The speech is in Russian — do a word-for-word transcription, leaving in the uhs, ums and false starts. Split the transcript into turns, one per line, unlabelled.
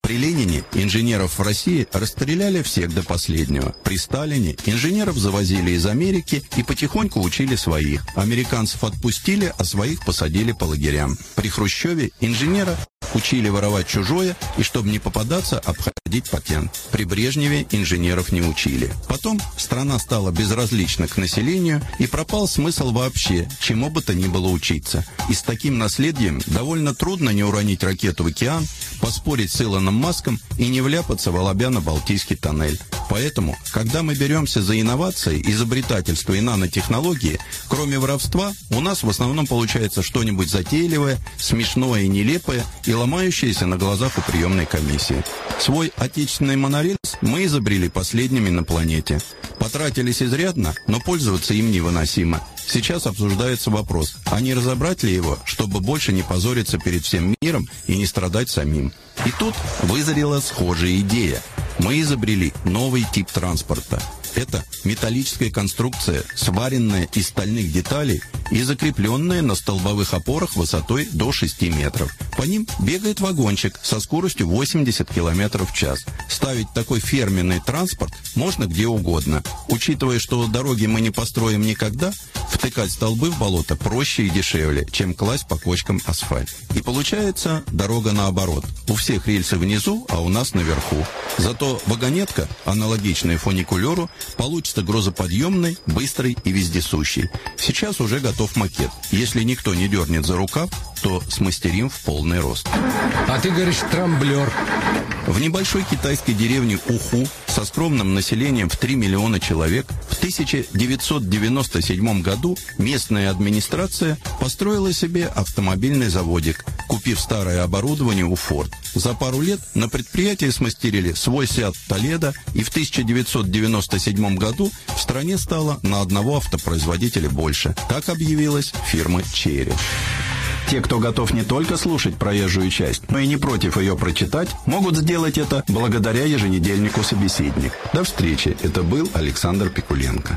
При Ленине инженеров в России расстреляли всех до последнего. При Сталине инженеров завозили из Америки и потихоньку учили своих. Американцев отпустили, а своих посадили по лагерям. При Хрущеве инженера учили воровать чужое и, чтобы не попадаться, обходить патент. При Брежневе инженеров не учили. Потом страна стала безразлична к населению, и пропал смысл вообще чему бы то ни было учиться. И с таким наследием довольно трудно не уронить ракету в океан, поспорить с Илоном Маском и не вляпаться в Алабяно-Балтийский тоннель. Поэтому, когда мы беремся за инновации, изобретательство и нанотехнологии, кроме воровства, у нас в основном получается что-нибудь затейливое, смешное и нелепое, и ломающееся на глазах у приемной комиссии. Свой отечественный монорельс мы изобрели последними на планете. Потратились изрядно, но пользоваться им невыносимо. Сейчас обсуждается вопрос, а не разобрать ли его, чтобы больше не позориться перед всем миром и не страдать самим. И тут вызрела схожая идея. Мы изобрели новый тип транспорта. Это металлическая конструкция, сваренная из стальных деталей и закрепленная на столбовых опорах высотой до шести метров. По ним бегает вагончик со скоростью восемьдесят километров в час. Ставить такой фирменный транспорт можно где угодно. Учитывая, что дороги мы не построим никогда, втыкать столбы в болото проще и дешевле, чем класть по кочкам асфальт. И получается дорога наоборот. У всех рельсы внизу, а у нас наверху. Зато вагонетка, аналогичная фуникулеру, получится грузоподъемной, быстрой и вездесущей. Сейчас уже готов макет. Если никто не дернет за рукав, то смастерим в полный рост.
А ты говоришь, трамблер.
В небольшой китайской деревне Уху со скромным населением в три миллиона человек в тысяча девятьсот девяносто седьмом году местная администрация построила себе автомобильный заводик, купив старое оборудование у Ford. За пару лет на предприятии смастерили свой Seat Toledo, и в тысяча девятьсот девяносто седьмом году в стране стало на одного автопроизводителя больше. Так объявилась фирма Chery. Те, кто готов не только слушать проезжую часть, но и не против ее прочитать, могут сделать это благодаря еженедельнику «Собеседник». До встречи. Это был Александр Пикуленко.